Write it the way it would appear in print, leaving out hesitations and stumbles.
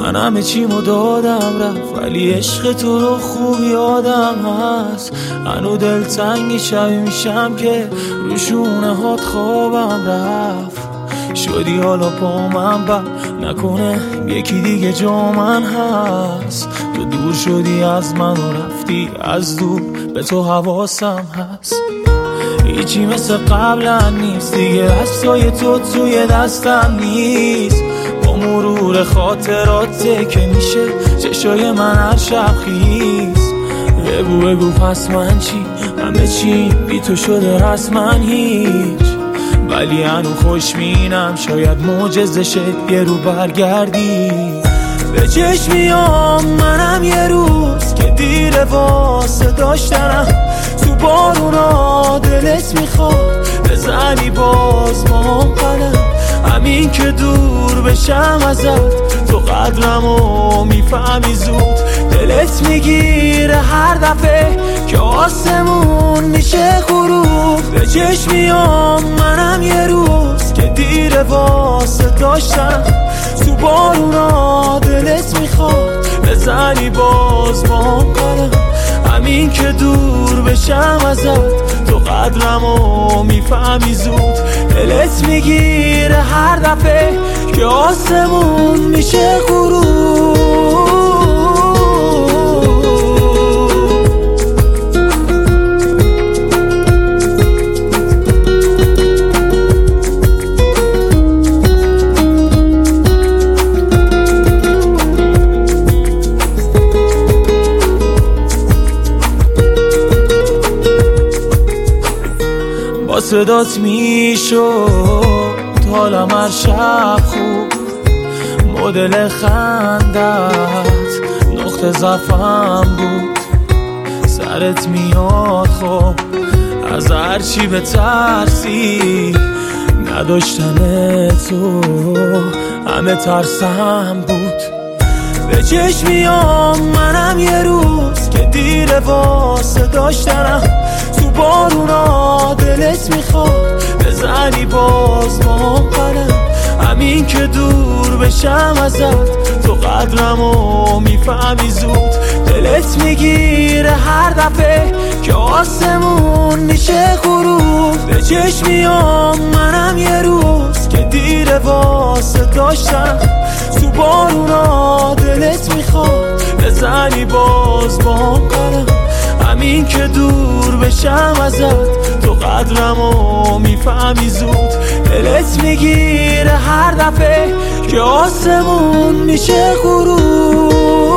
من همه چیمو دادم رفت، ولی عشق تو رو خوب یادم هست. هنو دلتنگی شبی میشم که رو شونه هات خوابم رفت. شدی حالا با من بر نکنه یکی دیگه جا من هست. تو دور شدی از من و رفتی از دور، به تو حواسم هست. هیچی مثل قبلا نیست دیگه، عکسای تو توی دستم نیست. با مرور خاطراته که میشه چشای من هر شب خیز. بگو پس من چی؟ همه چی بی تو شده رسما هیچ. ولی هنو خوشبینم شاید معجزه شه یه رو برگردی. به چشمیام منم یه روز که دیر واسه داشتنم. تو بارونا دلت میخواد بزنی باز با هم قلم. همین که دور بشم ازت تو قدرمو میفهمی زود. دلت میگیره هر دفعه که آسمون میشه غروب. به چشمیام منم یه روز که دیر واسه داشتم. تو بارونا دلت میخواد بزنی باز با هم قلم. همین که دور بشم ازت تو قدرمو میفهمی زود. دلت میگیره هر دفعه که آسمون میشه غروب. با صدات میشد حالم هر شب خوب. مدل خندت نقطه ضعفم بود. سرت میاد خب از هرچی بترسی. نداشتن تو همه ترسم بود. به چشمیام منم یه روز که دیر واسه داشتنم. تو بارونا دلت میخواد بزنی باز با هم قلم. همین که دور بشم ازت تو قدرمو میفهمی زود. دلت میگیره هر دفعه که آسمون میشه غروب. به چشمیام منم یه روز که دیر واسه داشتم. تو بارونا دلت میخواد بزنی باز با هم قلم. همین که دور بشم ازت تو قدرمو میفهمی زود. دلت میگیره هر دفعه که آسمون میشه غروب.